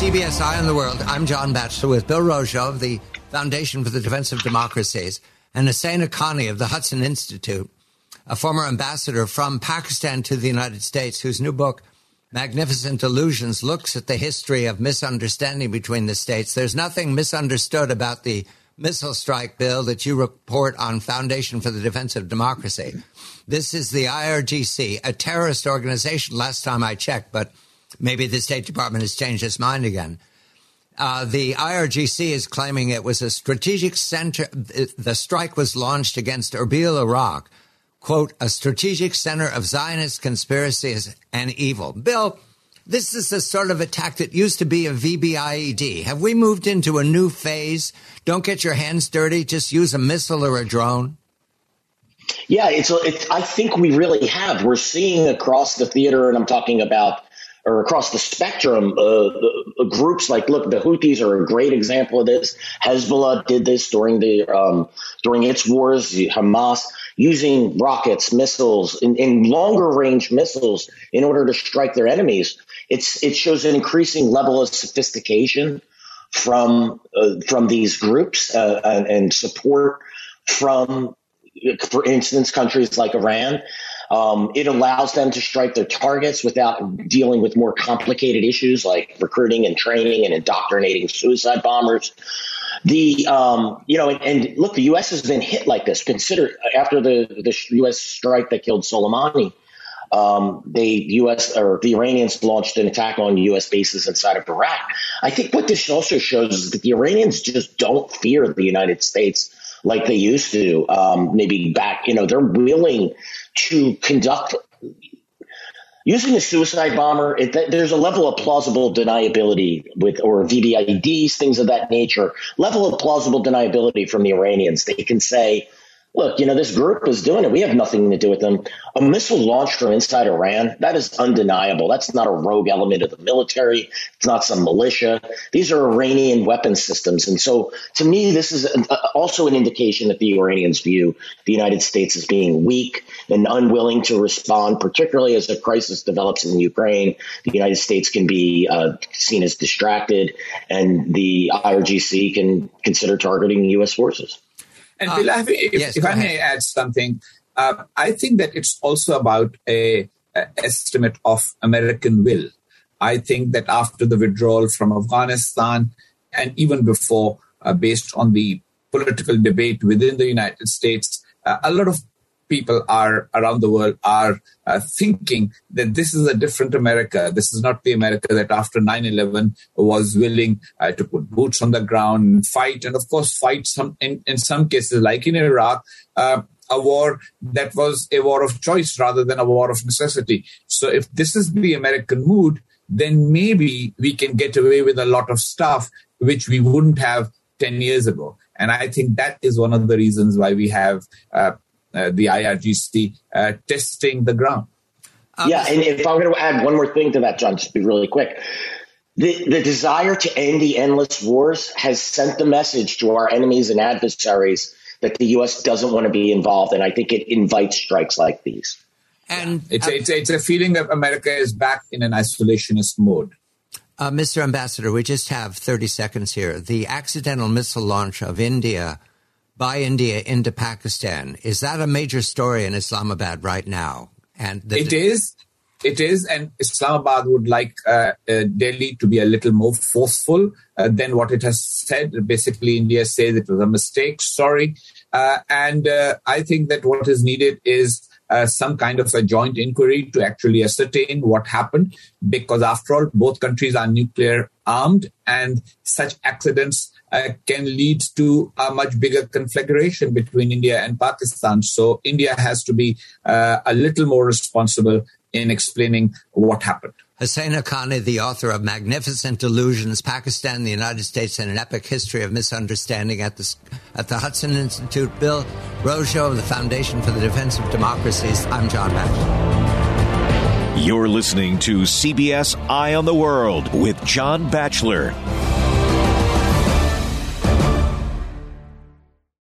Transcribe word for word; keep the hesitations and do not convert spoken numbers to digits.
C B S Eye on the World. I'm John Batchelor with Bill Rojo of the Foundation for the Defense of Democracies and Hussein Haqqani of the Hudson Institute, a former ambassador from Pakistan to the United States, whose new book, Magnificent Illusions, looks at the history of misunderstanding between the states. There's nothing misunderstood about the missile strike bill that you report on Foundation for the Defense of Democracy. This is the I R G C, a terrorist organization last time I checked, but maybe the State Department has changed its mind again. Uh, the I R G C is claiming it was a strategic center. The strike was launched against Erbil, Iraq. Quote, a strategic center of Zionist conspiracies and evil. Bill, this is the sort of attack that used to be a V B I E D. Have we moved into a new phase? Don't get your hands dirty. Just use a missile or a drone. Yeah, it's, it's. I think we really have. We're seeing across the theater, and I'm talking about or across the spectrum, uh, uh, groups like, look, the Houthis are a great example of this. Hezbollah did this during the um, during its wars. Hamas using rockets, missiles, in, in longer range missiles in order to strike their enemies. It's it shows an increasing level of sophistication from uh, from these groups uh, and, and support from, for instance, countries like Iran. Um, it allows them to strike their targets without dealing with more complicated issues like recruiting and training and indoctrinating suicide bombers. The um, you know, and, and look, the U S has been hit like this. Consider after the the U S strike that killed Soleimani, um, the U S or the Iranians launched an attack on U S bases inside of Iraq. I think what this also shows is that the Iranians just don't fear the United States like they used to. Um, maybe back, you know, they're willing to conduct using a suicide bomber. It, there's a level of plausible deniability with or V B I E Ds, things of that nature, level of plausible deniability from the Iranians. They can say, look, you know, this group is doing it. We have nothing to do with them. A missile launched from inside Iran, that is undeniable. That's not a rogue element of the military. It's not some militia. These are Iranian weapon systems. And so to me, this is also an indication that the Iranians view the United States as being weak and unwilling to respond, particularly as a crisis develops in Ukraine. The United States can be uh, seen as distracted, and the I R G C can consider targeting U S forces. And Bill, if, if, yes, if I ahead. may add something, uh, I think that it's also about a, a estimate of American will. I think that after the withdrawal from Afghanistan and even before, uh, based on the political debate within the United States, uh, a lot of people are around the world are uh, thinking that this is a different America. This is not the America that after nine eleven was willing uh, to put boots on the ground and fight. And of course, fight some in, in some cases, like in Iraq, uh, a war that was a war of choice rather than a war of necessity. So if this is the American mood, then maybe we can get away with a lot of stuff which we wouldn't have ten years ago. And I think that is one of the reasons why we have uh, Uh, the I R G C uh, testing the ground. Yeah, and if I'm going to add one more thing to that, John, just be really quick. The, the desire to end the endless wars has sent the message to our enemies and adversaries that the U S doesn't want to be involved, and I think it invites strikes like these. And it's, uh, it's, it's a feeling that America is back in an isolationist mode. Uh, Mister Ambassador, we just have thirty seconds here. The accidental missile launch of India by India into Pakistan, is that a major story in Islamabad right now? And the, it is. It is. And Islamabad would like uh, uh, Delhi to be a little more forceful uh, than what it has said. Basically, India says it was a mistake. Sorry. Uh, and uh, I think that what is needed is uh, some kind of a joint inquiry to actually ascertain what happened, because after all, both countries are nuclear armed, and such accidents Uh, can lead to a much bigger conflagration between India and Pakistan. So India has to be uh, a little more responsible in explaining what happened. Hussein Haqqani, the author of Magnificent Illusions, Pakistan, the United States, and an Epic History of Misunderstanding at the, at the Hudson Institute. Bill Rojo of the Foundation for the Defense of Democracies. I'm John Batchelor. You're listening to C B S Eye on the World with John Batchelor.